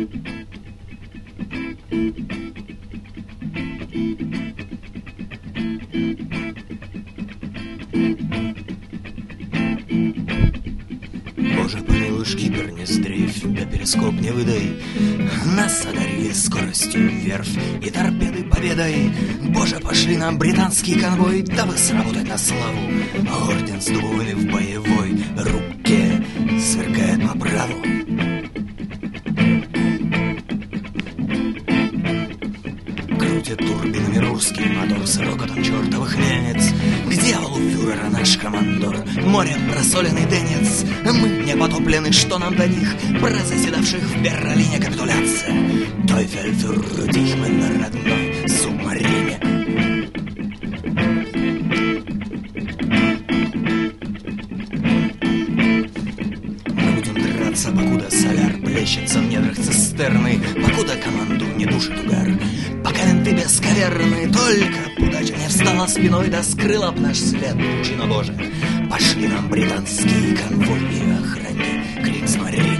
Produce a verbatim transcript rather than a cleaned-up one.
Боже, помилуй, шкипер, не сдрейфь, да перископ не выдай. Нас одарили скоростью верфь и торпеды победой. Боже, пошли нам британский конвой, дабы сработать на славу. Орден с дубовыми в боевой руке сверкает по праву. Крутит турбинами русский мотор с рокотом чертовых мельниц. К дьяволу фюрера наш командор, морем просоленный денец. Мы не потоплены, что нам до них, про заседавших в Берлине капитуляция. Тойфель фюр Дихмен на родной субмарине. Мы будем драться, покуда соляр плещется в недрах цистерны, покуда команду не душит угар, пока винты бесковерны. Только удача не встала спиной, да скрыла б наш след, лучина Боже. Пошли нам британские конвой и охране Кригсмарин.